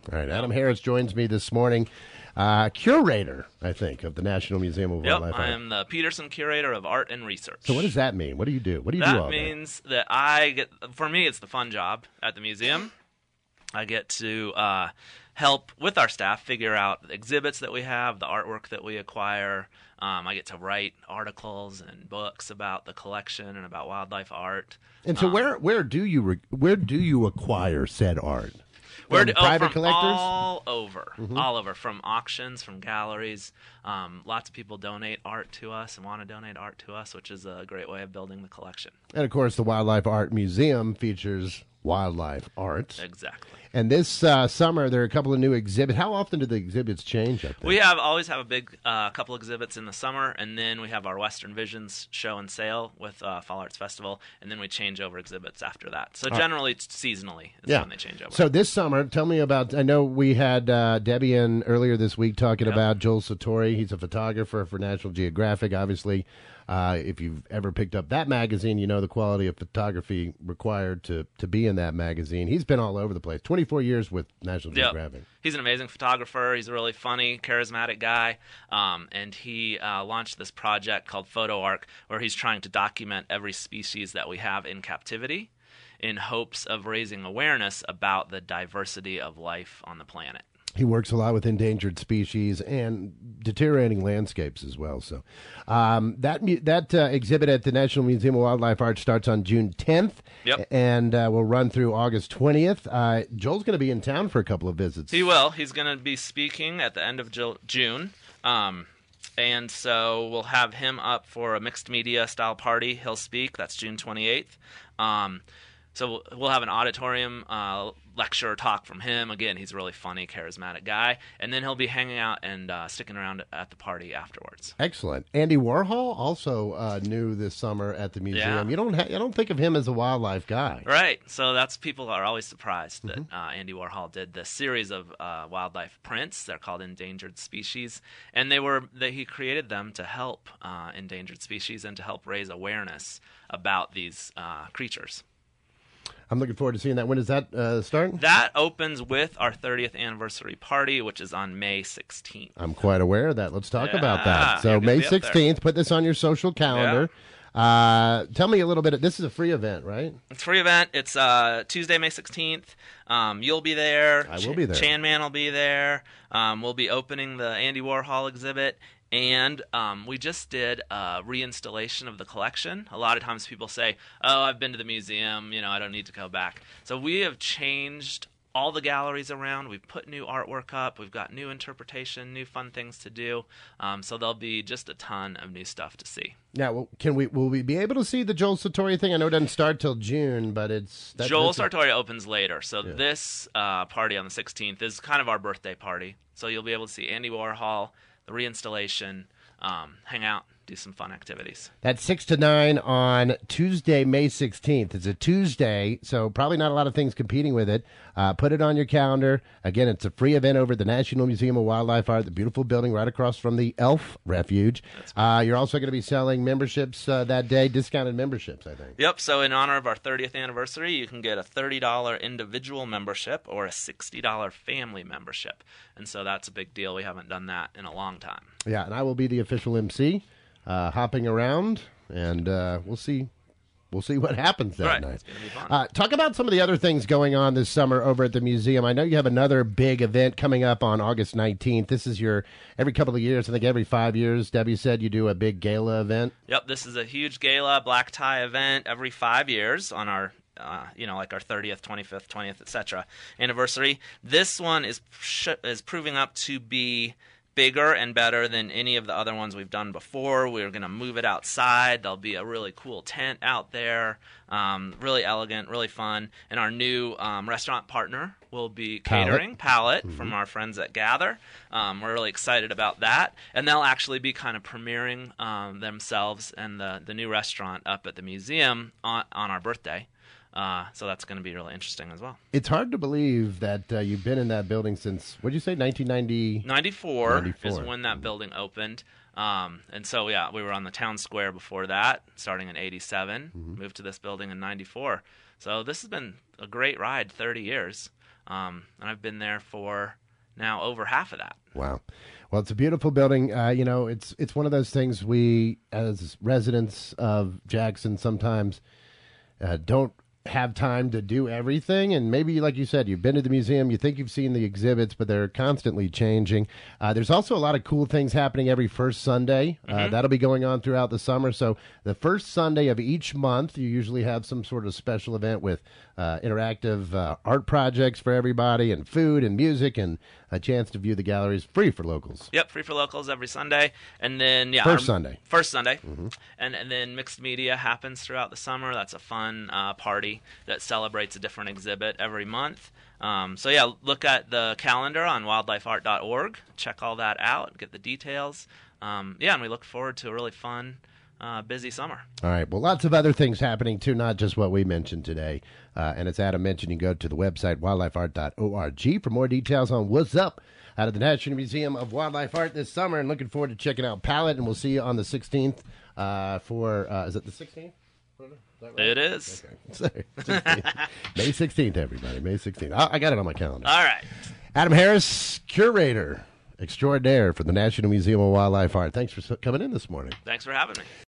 All right, Adam Harris joins me this morning, curator, I think, of the National Museum of Wildlife Art. I am the Peterson Curator of Art and Research. So what does that mean? What do you do? What do you do all That day? means that I get, for me, it's the fun job at the museum. I get to help with our staff figure out the exhibits that we have, the artwork that we acquire. I get to write articles and books about the collection and about wildlife art. And so where do you acquire said art? Private from collectors? all over, from auctions, from galleries. Lots of people donate art to us and want to donate art to us, which is a great way of building the collection. And, of course, the Wildlife Art Museum features wildlife art. Exactly. And this summer, there are a couple of new exhibits. How often do the exhibits change up there? We always have a big couple exhibits in the summer, and then we have our Western Visions show and sale with Fall Arts Festival, and then we change over exhibits after that. So generally, it's seasonally is when they change over. So this summer, tell me about, I know we had Debbie in earlier this week talking about Joel Sartore. He's a photographer for National Geographic, obviously. If you've ever picked up that magazine, you know the quality of photography required to be in that magazine. He's been all over the place. 24 years with National Geographic. He's an amazing photographer. He's a really funny, charismatic guy. And he launched this project called Photo Arc, where he's trying to document every species that we have in captivity in hopes of raising awareness about the diversity of life on the planet. He works a lot with endangered species and deteriorating landscapes as well. So that exhibit at the National Museum of Wildlife Art starts on June 10th and will run through August 20th. Joel's going to be in town for a couple of visits. He will. He's going to be speaking at the end of June. And so we'll have him up for a mixed media style party. He'll speak. That's June 28th. So we'll have an auditorium lecture talk from him. Again, he's a really funny, charismatic guy. And then he'll be hanging out and sticking around at the party afterwards. Excellent. Andy Warhol also new this summer at the museum. Yeah. You don't think of him as a wildlife guy. Right. So people are always surprised that Andy Warhol did this series of wildlife prints. They're called Endangered Species. And he created them to help endangered species and to help raise awareness about these creatures. I'm looking forward to seeing that. When does that start? That opens with our 30th anniversary party, which is on May 16th. I'm quite aware of that. Let's talk about that. So May 16th, put this on your social calendar. Yeah. Tell me a little bit. This is a free event, right? It's a free event. It's Tuesday, May 16th. You'll be there. I will be there. Chan Man will be there. We'll be opening the Andy Warhol exhibit. And we just did a reinstallation of the collection. A lot of times people say, oh, I've been to the museum, I don't need to go back. So we have changed all the galleries around. We've put new artwork up. We've got new interpretation, new fun things to do. So there'll be just a ton of new stuff to see. Now, will we be able to see the Joel Sartore thing? I know it doesn't start till June, but Joel Sartore opens later. So this party on the 16th is kind of our birthday party. So you'll be able to see Andy Warhol, the reinstallation, hang out, do some fun activities. That's 6 to 9 on Tuesday, May 16th. It's a Tuesday, so probably not a lot of things competing with it. Put it on your calendar. Again, it's a free event over at the National Museum of Wildlife Art, the beautiful building right across from the Elf Refuge. You're also going to be selling memberships that day, discounted memberships, I think. Yep, so in honor of our 30th anniversary, you can get a $30 individual membership or a $60 family membership. And so that's a big deal. We haven't done that in a long time. Yeah, and I will be the official MC. Hopping around, and we'll see what happens that night. It's gonna be fun. Talk about some of the other things going on this summer over at the museum. I know you have another big event coming up on August 19th. This is your every couple of years, I think every 5 years, Debbie said you do a big gala event. Yep, this is a huge gala, black tie event every 5 years on our like our 30th, 25th, 20th, etc. anniversary. This one is proving up to be bigger and better than any of the other ones we've done before. We're going to move it outside. There'll be a really cool tent out there, really elegant, really fun. And our new restaurant partner will be catering, Palette, from our friends at Gather. We're really excited about that. And they'll actually be kind of premiering themselves and the new restaurant up at the museum on our birthday. So that's going to be really interesting as well. It's hard to believe that you've been in that building since, what did you say, 1990? 94 is when that building opened. And so, we were on the town square before that, starting in 87, moved to this building in 94. So this has been a great ride, 30 years. And I've been there for now over half of that. Wow. Well, it's a beautiful building. It's one of those things we, as residents of Jackson, sometimes don't have time to do everything. And maybe, like you said, you've been to the museum, you think you've seen the exhibits, but they're constantly changing. There's also a lot of cool things happening every first Sunday. That'll be going on throughout the summer. So the first Sunday of each month, you usually have some sort of special event with interactive art projects for everybody, and food and music, and a chance to view the galleries, free for locals. Yep, free for locals every Sunday. And then, First Sunday. And then mixed media happens throughout the summer. That's a fun party that celebrates a different exhibit every month. Look at the calendar on wildlifeart.org. Check all that out, get the details. And we look forward to a really fun, busy summer. All right. Well, lots of other things happening, too, not just what we mentioned today. And as Adam mentioned, you can go to the website, wildlifeart.org, for more details on what's up out of the National Museum of Wildlife Art this summer. And looking forward to checking out Palette. And we'll see you on the 16th is it the 16th? Right? It is. Okay. May 16th, everybody. May 16th. I got it on my calendar. All right. Adam Harris, curator extraordinaire for the National Museum of Wildlife Art. Thanks for coming in this morning. Thanks for having me.